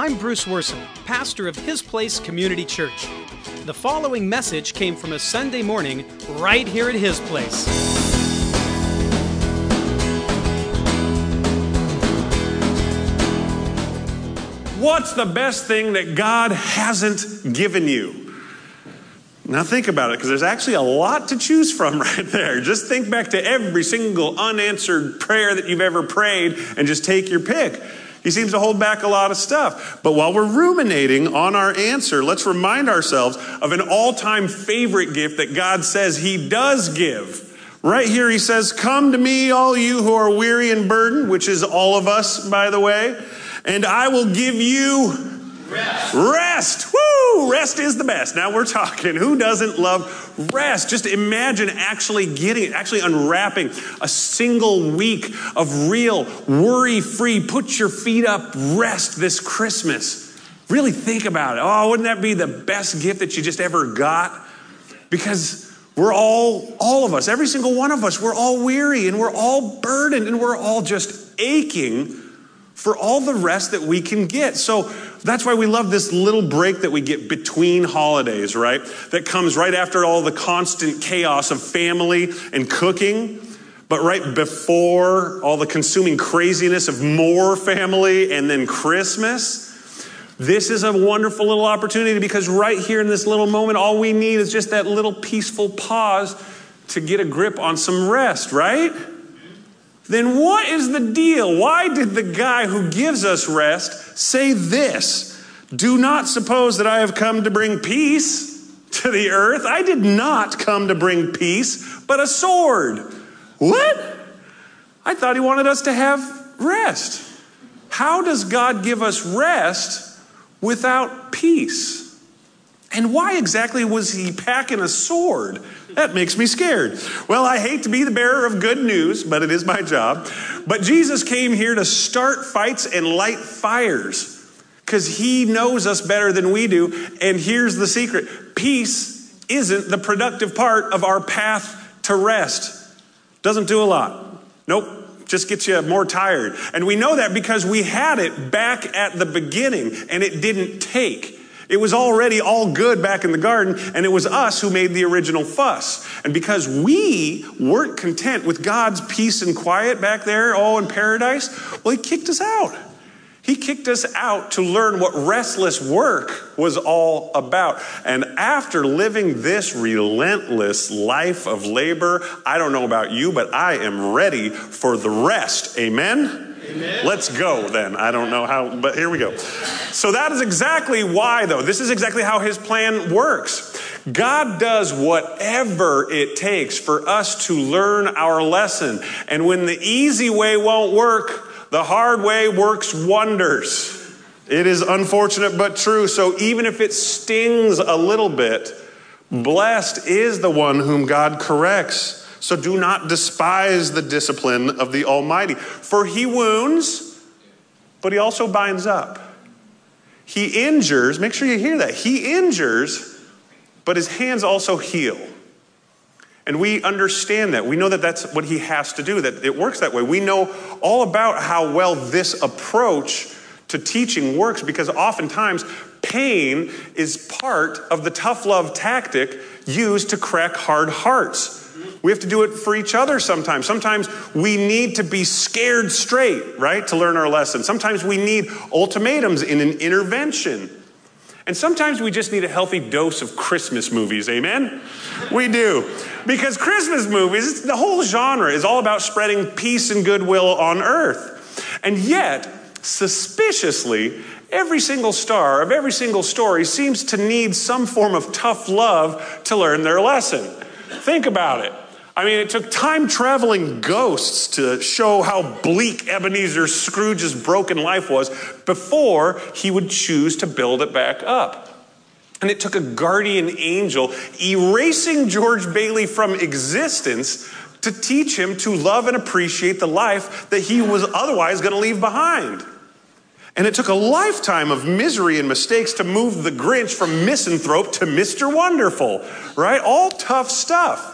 I'm Bruce Worson, pastor of His Place Community Church. The following message came from a Sunday morning right here at His Place. What's the best thing that God hasn't given you? Now think about it, because there's actually a lot to choose from right there. Just think back to every single unanswered prayer that you've ever prayed and just take your pick. He seems to hold back a lot of stuff. But while we're ruminating on our answer, let's remind ourselves of an all-time favorite gift that God says He does give. Right here He says, "Come to me, all you who are weary and burdened," which is all of us, by the way, "and I will give you rest." Woo! Rest is the best. Now we're talking. Who doesn't love rest? Just imagine actually unwrapping a single week of real worry-free, put your feet up rest this Christmas. Really think about it. Oh, wouldn't that be the best gift that you just ever got? Because we're all of us, every single one of us, we're all weary and we're all burdened and we're all just aching for all the rest that we can get. So that's why we love this little break that we get between holidays, right? That comes right after all the constant chaos of family and cooking, but right before all the consuming craziness of more family and then Christmas. This is a wonderful little opportunity, because right here in this little moment, all we need is just that little peaceful pause to get a grip on some rest, right? Then what is the deal? Why did the guy who gives us rest say this? "Do not suppose that I have come to bring peace to the earth. I did not come to bring peace, but a sword." What? I thought He wanted us to have rest. How does God give us rest without peace? And why exactly was He packing a sword? That makes me scared. Well, I hate to be the bearer of good news, but it is my job. But Jesus came here to start fights and light fires, because He knows us better than we do. And here's the secret. Peace isn't the productive part of our path to rest. Doesn't do a lot. Nope. Just gets you more tired. And we know that because we had it back at the beginning, and it didn't take. It was already all good back in the garden, and it was us who made the original fuss. And because we weren't content with God's peace and quiet back there, all in paradise, well, He kicked us out. He kicked us out to learn what restless work was all about. And after living this relentless life of labor, I don't know about you, but I am ready for the rest. Amen? Amen. Let's go then. I don't know how, but here we go. So that is exactly why, though. This is exactly how His plan works. God does whatever it takes for us to learn our lesson. And when the easy way won't work, the hard way works wonders. It is unfortunate but true. So even if it stings a little bit, blessed is the one whom God corrects. So do not despise the discipline of the Almighty. For He wounds, but He also binds up. He injures, make sure you hear that. He injures, but His hands also heal. And we understand that. We know that that's what He has to do, that it works that way. We know all about how well this approach to teaching works, because oftentimes pain is part of the tough love tactic used to crack hard hearts. We have to do it for each other sometimes. Sometimes we need to be scared straight, right, to learn our lesson. Sometimes we need ultimatums in an intervention. And sometimes we just need a healthy dose of Christmas movies, amen? We do. Because Christmas movies, the whole genre is all about spreading peace and goodwill on earth. And yet, suspiciously, every single star of every single story seems to need some form of tough love to learn their lesson. Think about it. I mean, it took time-traveling ghosts to show how bleak Ebenezer Scrooge's broken life was before he would choose to build it back up. And it took a guardian angel erasing George Bailey from existence to teach him to love and appreciate the life that he was otherwise going to leave behind. And it took a lifetime of misery and mistakes to move the Grinch from misanthrope to Mr. Wonderful, right? All tough stuff.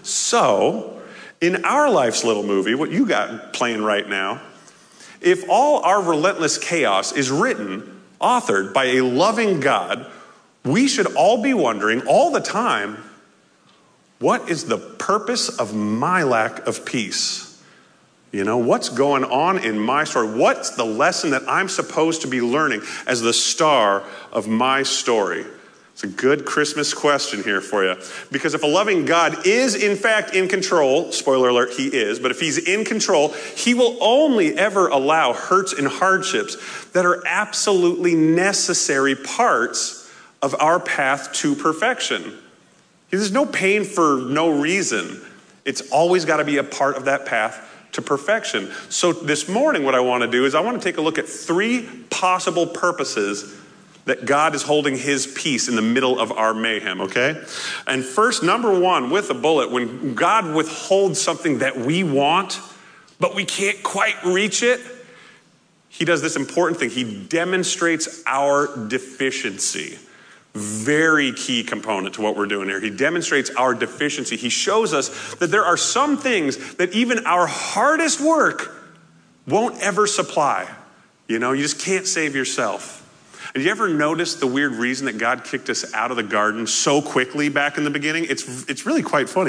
So, in our life's little movie, what you got playing right now, if all our relentless chaos is written authored by a loving God, we should all be wondering all the time, what is the purpose of my lack of peace? You know, what's going on in my story? What's the lesson that I'm supposed to be learning as the star of my story? It's a good Christmas question here for you. Because if a loving God is in fact in control, spoiler alert, he is, but if he's in control, he will only ever allow hurts and hardships that are absolutely necessary parts of our path to perfection. There's no pain for no reason. It's always got to be a part of that path to perfection. So this morning what I want to do is I want to take a look at 3 possible purposes that God is holding his peace in the middle of our mayhem, okay? And first, number 1, with a bullet, when God withholds something that we want, but we can't quite reach it, he does this important thing. He demonstrates our deficiency. Very key component to what we're doing here. He demonstrates our deficiency. He shows us that there are some things that even our hardest work won't ever supply. You know, you just can't save yourself. And you ever notice the weird reason that God kicked us out of the garden so quickly back in the beginning? It's really quite funny.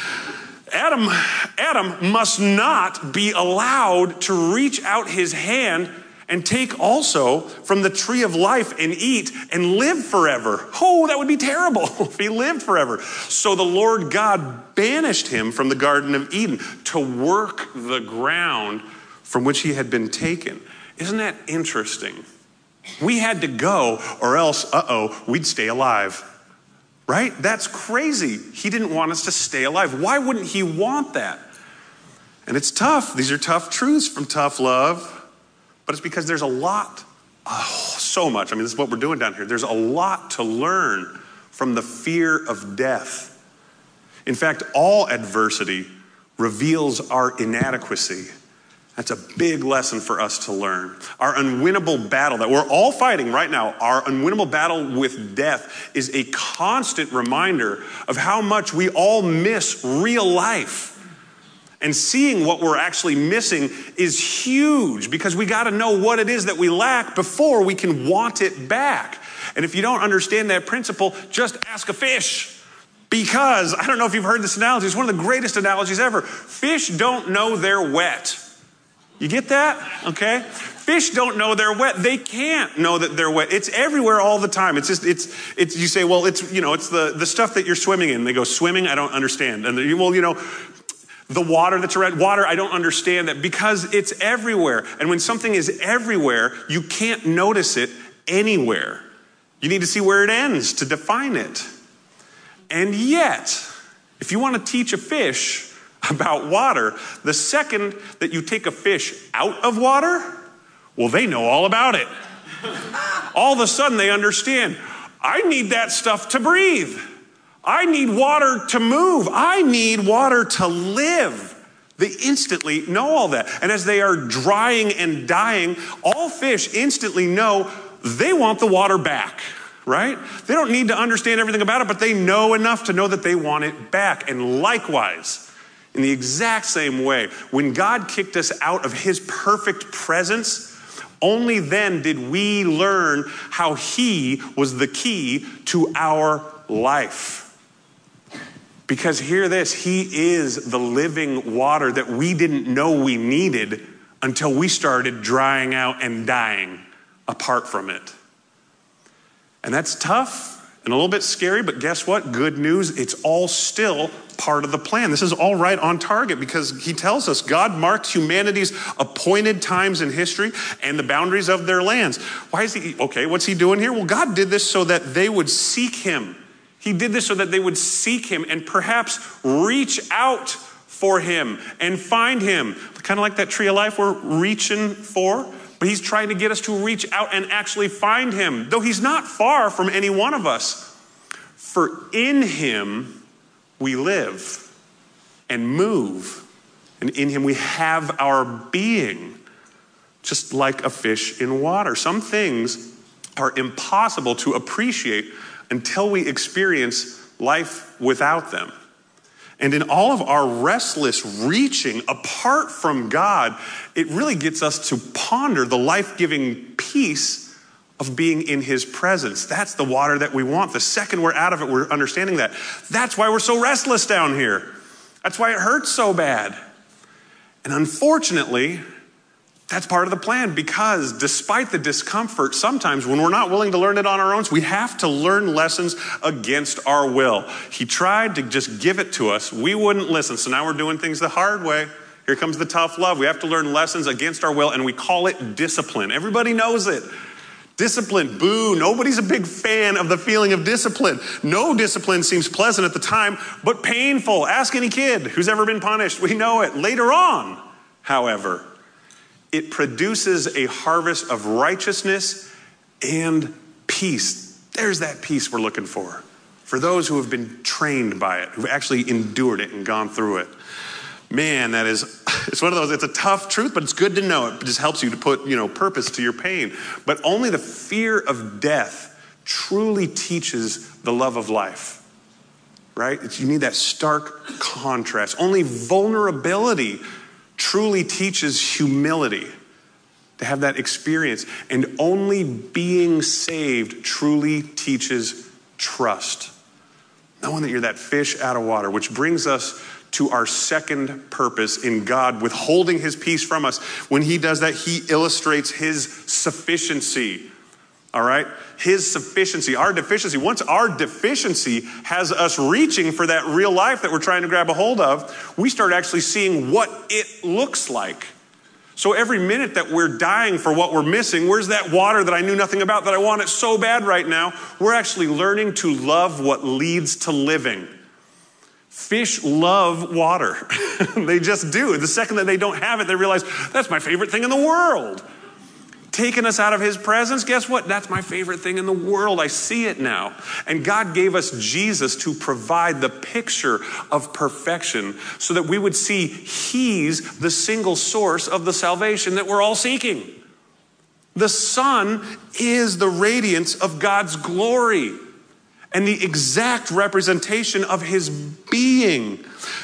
Adam must not be allowed to reach out his hand and take also from the tree of life and eat and live forever. Oh, that would be terrible if he lived forever. So the Lord God banished him from the Garden of Eden to work the ground from which he had been taken. Isn't that interesting? We had to go, or else, we'd stay alive. Right? That's crazy. He didn't want us to stay alive. Why wouldn't he want that? And it's tough. These are tough truths from tough love. But it's because there's a lot, so much. I mean, this is what we're doing down here. There's a lot to learn from the fear of death. In fact, all adversity reveals our inadequacy. That's a big lesson for us to learn. Our unwinnable battle that we're all fighting right now, our unwinnable battle with death is a constant reminder of how much we all miss real life. And seeing what we're actually missing is huge because we got to know what it is that we lack before we can want it back. And if you don't understand that principle, just ask a fish. Because, I don't know if you've heard this analogy, it's one of the greatest analogies ever. Fish don't know they're wet. You get that? Okay? Fish don't know they're wet. They can't know that they're wet. It's everywhere all the time. It's you say, well, it's the stuff that you're swimming in. They go, swimming? I don't understand. And the water that's around, water, I don't understand that because it's everywhere. And when something is everywhere, you can't notice it anywhere. You need to see where it ends to define it. And yet, if you want to teach a fish about water, the second that you take a fish out of water, well, they know all about it. All of a sudden they understand, I need that stuff to breathe. I need water to move. I need water to live. They instantly know all that. And as they are drying and dying, all fish instantly know they want the water back, right? They don't need to understand everything about it, but they know enough to know that they want it back. And likewise, in the exact same way, when God kicked us out of his perfect presence, only then did we learn how he was the key to our life. Because hear this, he is the living water that we didn't know we needed until we started drying out and dying apart from it. And that's tough and a little bit scary, but guess what? Good news, it's all still part of the plan. This is all right on target because he tells us God marked humanity's appointed times in history and the boundaries of their lands. Why is he, okay, what's he doing here? Well, God did this so that they would seek him. He did this so that they would seek him and perhaps reach out for him and find him. Kind of like that tree of life we're reaching for. But he's trying to get us to reach out and actually find him, though he's not far from any one of us. For in him we live and move, and in him we have our being, just like a fish in water. Some things are impossible to appreciate until we experience life without them. And in all of our restless reaching apart from God, it really gets us to ponder the life-giving peace of being in his presence. That's the water that we want. The second we're out of it, we're understanding that. That's why we're so restless down here. That's why it hurts so bad. And unfortunately, that's part of the plan, because despite the discomfort, sometimes when we're not willing to learn it on our own, we have to learn lessons against our will. He tried to just give it to us. We wouldn't listen. So now we're doing things the hard way. Here comes the tough love. We have to learn lessons against our will, and we call it discipline. Everybody knows it. Discipline, boo. Nobody's a big fan of the feeling of discipline. No discipline seems pleasant at the time, but painful. Ask any kid who's ever been punished. We know it. Later on, however, it produces a harvest of righteousness and peace. There's that peace we're looking for those who have been trained by it, who've actually endured it and gone through it. Man, it's one of those, it's a tough truth, but it's good to know. It just helps you to put, purpose to your pain. But only the fear of death truly teaches the love of life, right? You need that stark contrast. Only vulnerability truly teaches humility, to have that experience. And only being saved truly teaches trust. Knowing that you're that fish out of water, which brings us to our second purpose in God withholding his peace from us. When he does that, he illustrates his sufficiency. All right? His sufficiency, our deficiency. Once our deficiency has us reaching for that real life that we're trying to grab a hold of, we start actually seeing what it looks like. So every minute that we're dying for what we're missing, where's that water that I knew nothing about that I want it so bad right now? We're actually learning to love what leads to living. Fish love water. They just do. The second that they don't have it, they realize, that's my favorite thing in the world. Taking us out of his presence, guess what? That's my favorite thing in the world. I see it now. And God gave us Jesus to provide the picture of perfection so that we would see he's the single source of the salvation that we're all seeking. The Son is the radiance of God's glory and the exact representation of his being,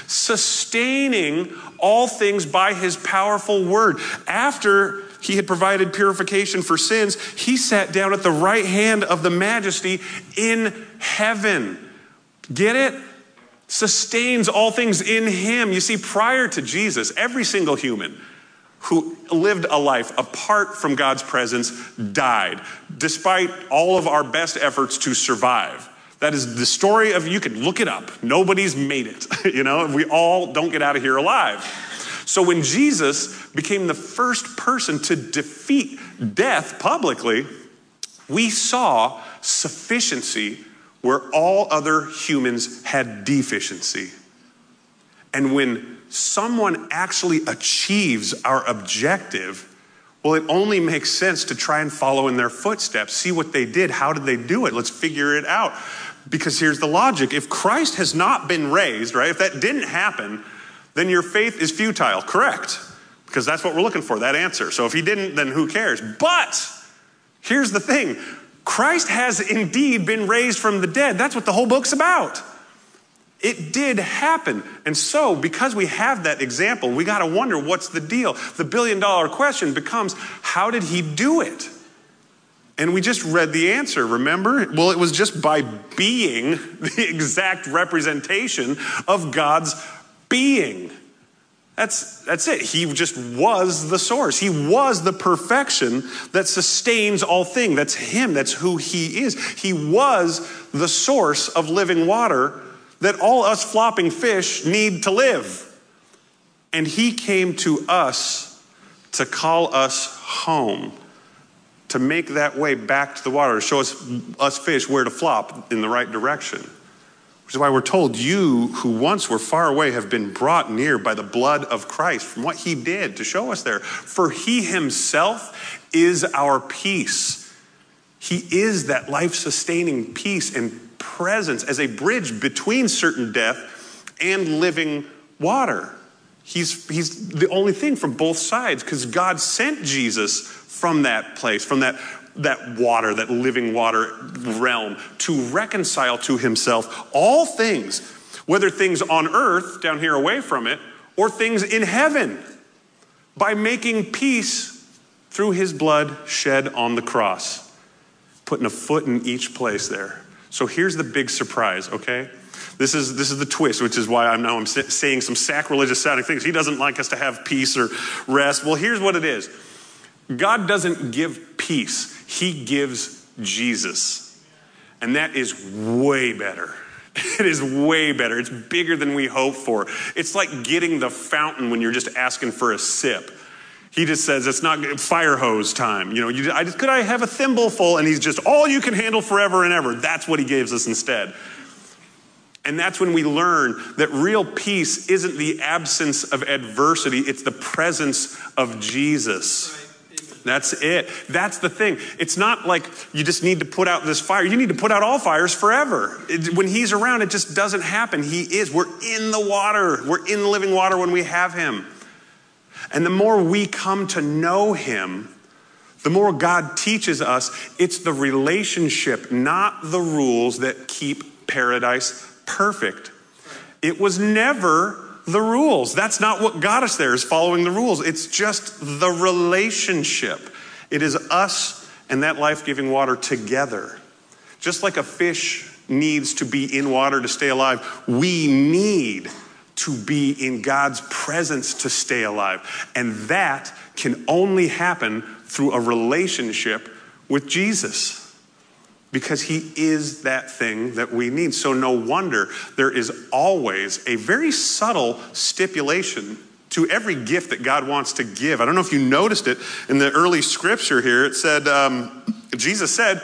sustaining all things by his powerful word. After he had provided purification for sins, he sat down at the right hand of the majesty in heaven. Get it? Sustains all things in him. You see, prior to Jesus, every single human who lived a life apart from God's presence died, despite all of our best efforts to survive. That is the story of, you can look it up. Nobody's made it. We all don't get out of here alive. So when Jesus became the first person to defeat death publicly, we saw sufficiency where all other humans had deficiency. And when someone actually achieves our objective, well, it only makes sense to try and follow in their footsteps, see what they did, how did they do it, let's figure it out. Because here's the logic. If Christ has not been raised, right, if that didn't happen, then your faith is futile, correct? Because that's what we're looking for, that answer. So if he didn't, then who cares? But here's the thing. Christ has indeed been raised from the dead. That's what the whole book's about. It did happen. And so because we have that example, we got to wonder, what's the deal? The billion-dollar question becomes, how did he do it? And we just read the answer, remember? Well, it was just by being the exact representation of God's being. That's it. He just was the source. He was the perfection that sustains all things. That's him. That's who he is. He was the source of living water that all us flopping fish need to live. And he came to us to call us home, to make that way back to the water, to show us fish where to flop in the right direction. Which is why we're told, you who once were far away have been brought near by the blood of Christ, from what he did to show us there. For he himself is our peace. He is that life-sustaining peace and presence as a bridge between certain death and living water. He's the only thing from both sides, because God sent Jesus from that place, from that water, that living water realm, to reconcile to himself all things, whether things on earth, down here away from it, or things in heaven, by making peace through his blood shed on the cross. putting a foot in each place there. So here's the big surprise, okay? This is the twist, which is why I'm saying some sacrilegious sounding things. He doesn't like us to have peace or rest. Well, here's what it is. God doesn't give peace. He gives Jesus. And that is way better. It is way better. It's bigger than we hope for. It's like getting the fountain when you're just asking for a sip. He just says, it's not fire hose time. Could I have a thimble full? And he's just, all you can handle forever and ever. That's what he gives us instead. And that's when we learn that real peace isn't the absence of adversity. It's the presence of Jesus. That's it. That's the thing. It's not like you just need to put out this fire. You need to put out all fires forever. When he's around, it just doesn't happen. He is. We're in the water. We're in the living water when we have him. And the more we come to know him, the more God teaches us it's the relationship, not the rules, that keep paradise perfect. It was never the rules. That's not what got us there, is following the rules. It's just the relationship. It is us and that life-giving water together. Just like a fish needs to be in water to stay alive, we need to be in God's presence to stay alive. And that can only happen through a relationship with Jesus, because he is that thing that we need. So no wonder there is always a very subtle stipulation to every gift that God wants to give. I don't know if you noticed it in the early scripture here. It said, Jesus said,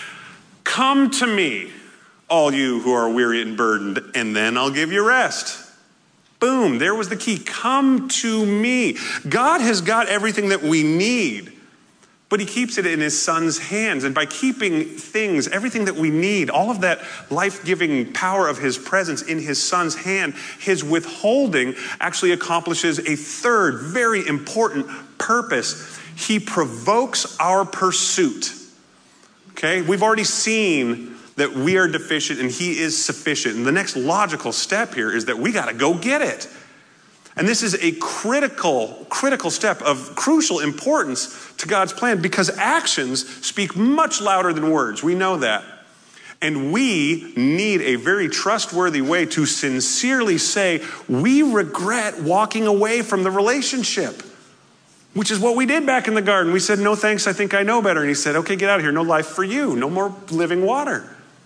"Come to me, all you who are weary and burdened, and then I'll give you rest." Boom, there was the key. Come to me. God has got everything that we need, but he keeps it in his son's hands. And by keeping things, everything that we need, all of that life-giving power of his presence in his son's hand, his withholding actually accomplishes a third very important purpose. He provokes our pursuit. Okay, we've already seen that we are deficient and he is sufficient. And the next logical step here is that we got to go get it. And this is a critical step of crucial importance to God's plan, because actions speak much louder than words. We know that. And we need a very trustworthy way to sincerely say, we regret walking away from the relationship, which is what we did back in the garden. We said, no thanks, I think I know better. And he said, okay, get out of here. No life for you. No more living water.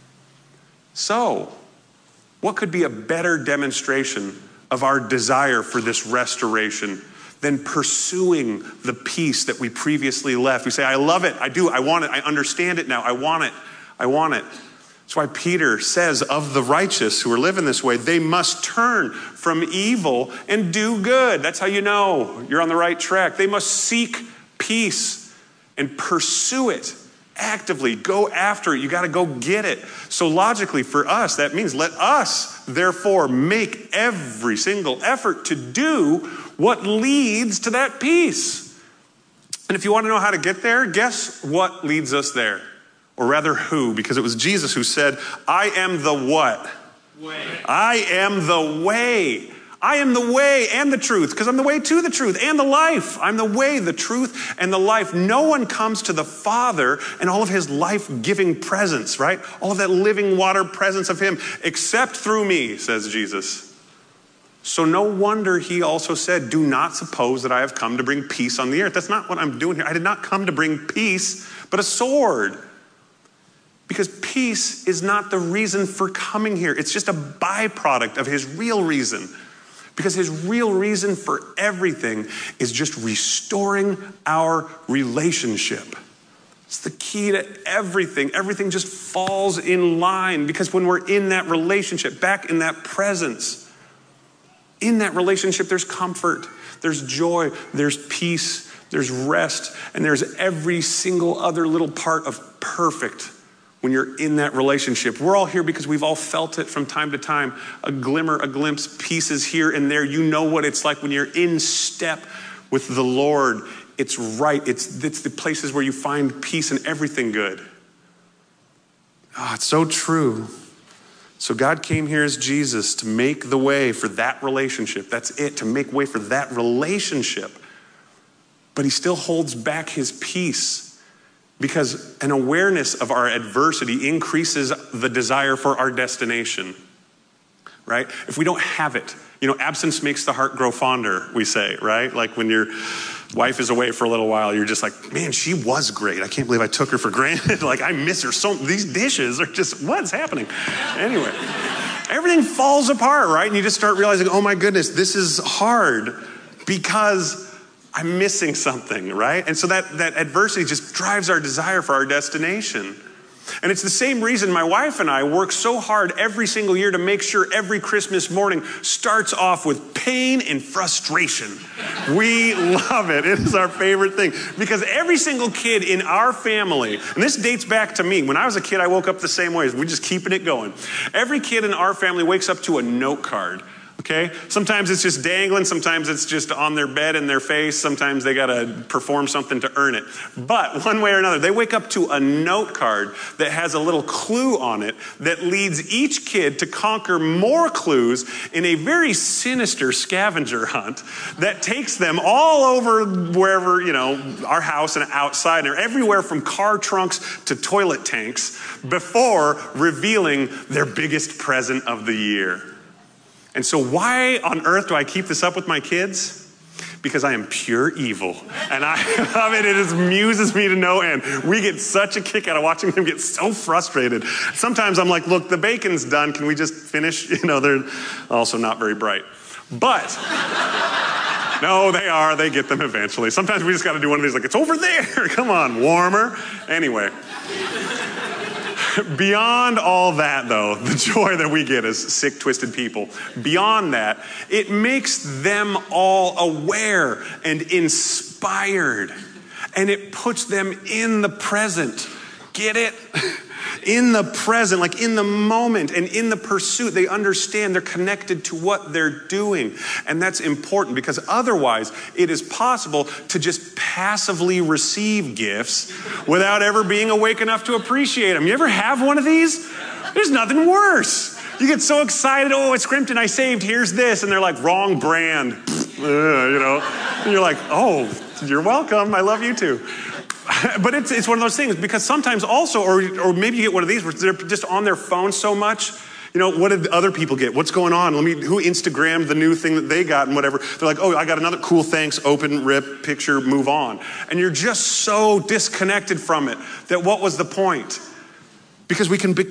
So, what could be a better demonstration of our desire for this restoration than pursuing the peace that we previously left? We say, I love it, I do, I want it, I understand it now, I want it, I want it. That's why Peter says of the righteous who are living this way, they must turn from evil and do good. That's how you know you're on the right track. They must seek peace and pursue it. Actively go after it. You got to go get it. So logically for us, that means let us therefore make every single effort to do what leads to that peace. And if you want to know how to get there, guess what leads us there? Or rather who? Because it was Jesus who said, I am the what? Way. I am the way. I am the way and the truth, because I'm the way to the truth and the life. I'm the way, the truth, and the life. No one comes to the Father and all of his life-giving presence, right? All of that living water presence of him, except through me, says Jesus. So no wonder he also said, do not suppose that I have come to bring peace on the earth. That's not what I'm doing here. I did not come to bring peace, but a sword. Because peace is not the reason for coming here. It's just a byproduct of his real reason. Because his real reason for everything is just restoring our relationship. It's the key to everything. Everything just falls in line, because when we're in that relationship, back in that presence, in that relationship, there's comfort, there's joy, there's peace, there's rest, and there's every single other little part of perfect when you're in that relationship. We're all here because we've all felt it from time to time. A glimmer, a glimpse, pieces here and there. You know what it's like when you're in step with the Lord. It's right. It's the places where you find peace and everything good. Oh, it's so true. So God came here as Jesus to make the way for that relationship. That's it, to make way for that relationship. But he still holds back his peace Because an awareness of our adversity increases the desire for our destination, right? If we don't have it, absence makes the heart grow fonder, we say, right? Like when your wife is away for a little while, you're just like, man, she was great. I can't believe I took her for granted. Like, I miss her so, these dishes are just, what's happening? Anyway, everything falls apart, right? And you just start realizing, oh my goodness, this is hard because I'm missing something, right? And so that adversity just drives our desire for our destination. And it's the same reason my wife and I work so hard every single year to make sure every Christmas morning starts off with pain and frustration. We love it. It is our favorite thing. Because every single kid in our family, and this dates back to me. When I was a kid, I woke up the same way. We're just keeping it going. Every kid in our family wakes up to a note card. Okay? Sometimes it's just dangling. Sometimes it's just on their bed in their face. Sometimes they got to perform something to earn it. But one way or another, they wake up to a note card that has a little clue on it that leads each kid to conquer more clues in a very sinister scavenger hunt that takes them all over wherever, our house and outside, and everywhere from car trunks to toilet tanks before revealing their biggest present of the year. And so why on earth do I keep this up with my kids? Because I am pure evil. And I love it. It amuses me to no end. We get such a kick out of watching them get so frustrated. Sometimes I'm like, look, the bacon's done. Can we just finish? They're also not very bright. But no, they are. They get them eventually. Sometimes we just got to do one of these, like, it's over there. Come on, warmer. Anyway. Beyond all that, though, the joy that we get as sick, twisted people, beyond that, it makes them all aware and inspired. And it puts them in the present. Get it? In the present, like in the moment and in the pursuit. They understand they're connected to what they're doing. And that's important because otherwise it is possible to just passively receive gifts without ever being awake enough to appreciate them. You ever have one of these? There's nothing worse. You get so excited, oh, it's Scrimpton, I saved, here's this. And they're like, wrong brand. And you're like, oh, you're welcome. I love you too. But it's one of those things because sometimes also, or maybe you get one of these where they're just on their phone so much. What did other people get? What's going on? Who Instagrammed the new thing that they got and whatever. They're like, oh, I got another cool thanks, open, rip, picture, move on. And you're just so disconnected from it that what was the point? Because we can just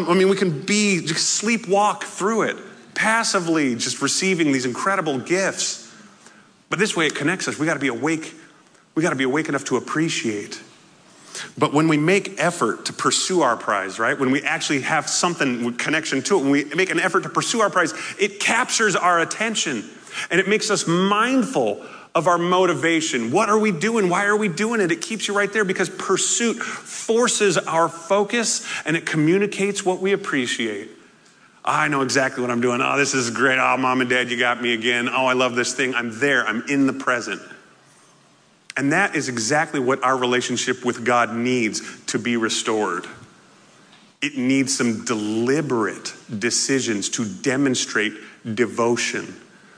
sleepwalk through it, passively just receiving these incredible gifts. But this way it connects us. We got to be awake. We got to be awake enough to appreciate. But when we make effort to pursue our prize, right? When we actually have something with connection to it, when we make an effort to pursue our prize, it captures our attention and it makes us mindful of our motivation. What are we doing? Why are we doing it? It keeps you right there because pursuit forces our focus and it communicates what we appreciate. I know exactly what I'm doing. Oh, this is great. Oh, Mom and Dad, you got me again. Oh, I love this thing. I'm there. I'm in the present. And that is exactly what our relationship with God needs to be restored. It needs some deliberate decisions to demonstrate devotion.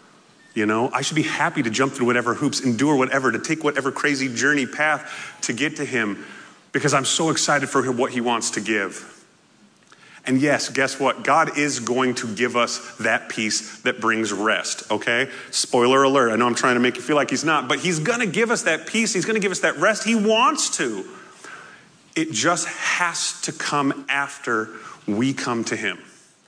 I should be happy to jump through whatever hoops, endure whatever, to take whatever crazy journey path to get to him because I'm so excited for what he wants to give. And yes, guess what? God is going to give us that peace that brings rest, okay? Spoiler alert. I know I'm trying to make you feel like he's not, but he's going to give us that peace. He's going to give us that rest. He wants to. It just has to come after we come to him.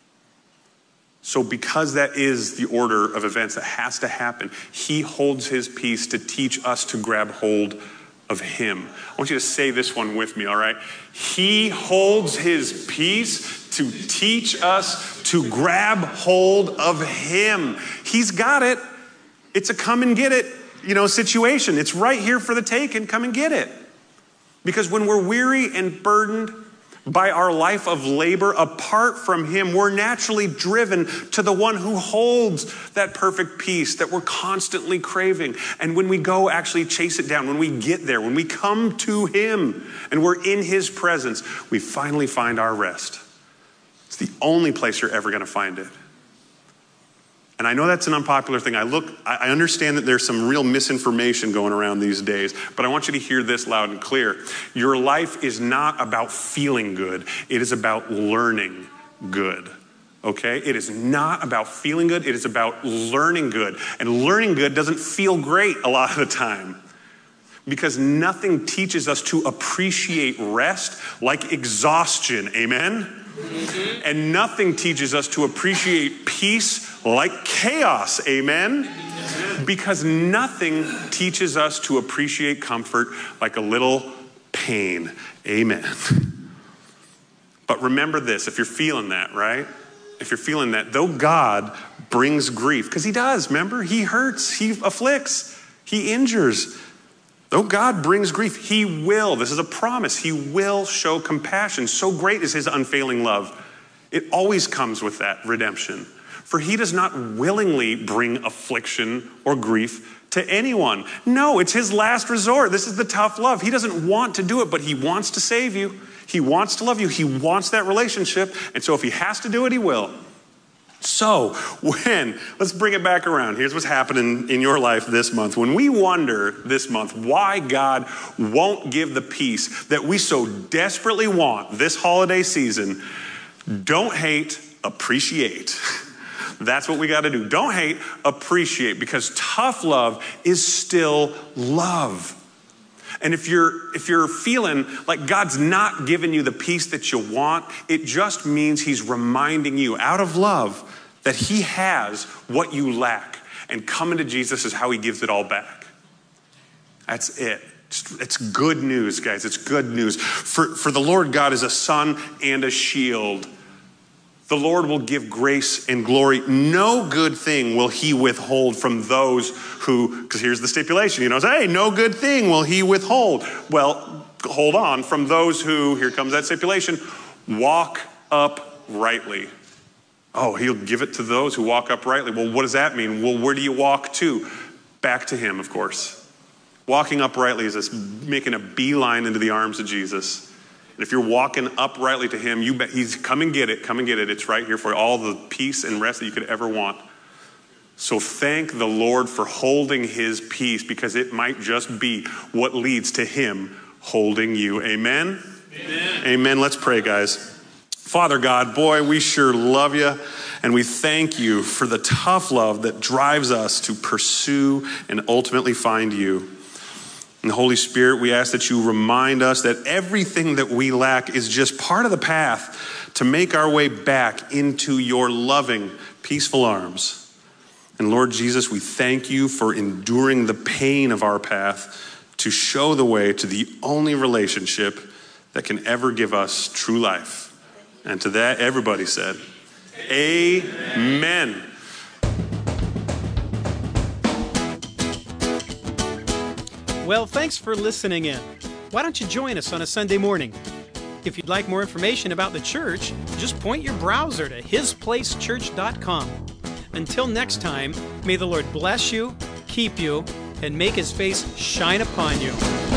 So because that is the order of events that has to happen, he holds his peace to teach us to grab hold of him. I want you to say this one with me, all right? He holds his peace to teach us to grab hold of him. He's got it. It's a come and get it, situation. It's right here for the taking. Come and get it. Because when we're weary and burdened by our life of labor apart from him, we're naturally driven to the one who holds that perfect peace that we're constantly craving. And when we go actually chase it down, when we get there, when we come to him and we're in his presence, we finally find our rest. It's the only place you're ever going to find it. And I know that's an unpopular thing. I understand that there's some real misinformation going around these days, but I want you to hear this loud and clear. Your life is not about feeling good. It is about learning good. Okay? It is not about feeling good. It is about learning good. And learning good doesn't feel great a lot of the time, because nothing teaches us to appreciate rest like exhaustion. Amen? Mm-hmm. And nothing teaches us to appreciate peace like chaos. Amen? Because nothing teaches us to appreciate comfort like a little pain. Amen. But remember this, if you're feeling that, right? If you're feeling that, though God brings grief, because he does, remember? He hurts, he afflicts, he injures. Though God brings grief, he will, this is a promise, he will show compassion. So great is his unfailing love. It always comes with that redemption. For he does not willingly bring affliction or grief to anyone. No, it's his last resort. This is the tough love. He doesn't want to do it, but he wants to save you. He wants to love you. He wants that relationship. And so if he has to do it, he will. So let's bring it back around. Here's what's happening in your life this month. When we wonder this month why God won't give the peace that we so desperately want this holiday season, don't hate, appreciate. That's what we got to do. Don't hate, appreciate, because tough love is still love. And if you're feeling like God's not giving you the peace that you want, it just means he's reminding you out of love that he has what you lack. And coming to Jesus is how he gives it all back. That's it. It's good news, guys. It's good news. For the Lord God is a sun and a shield. The Lord will give grace and glory. No good thing will he withhold from those who, because here's the stipulation, hey, no good thing will he withhold. Well, hold on, from those who, here comes that stipulation, walk uprightly. Oh, he'll give it to those who walk uprightly. Well, what does that mean? Well, where do you walk to? Back to him, of course. Walking uprightly is this making a beeline into the arms of Jesus. And if you're walking uprightly to him, you bet he's come and get it. Come and get it. It's right here for all the peace and rest that you could ever want. So thank the Lord for holding his peace, because it might just be what leads to him holding you. Amen? Amen. Amen. Let's pray, guys. Father God, boy, we sure love you. And we thank you for the tough love that drives us to pursue and ultimately find you. And Holy Spirit, we ask that you remind us that everything that we lack is just part of the path to make our way back into your loving, peaceful arms. And Lord Jesus, we thank you for enduring the pain of our path to show the way to the only relationship that can ever give us true life. And to that, everybody said, Amen. Well, thanks for listening in. Why don't you join us on a Sunday morning? If you'd like more information about the church, just point your browser to hisplacechurch.com. Until next time, may the Lord bless you, keep you, and make his face shine upon you.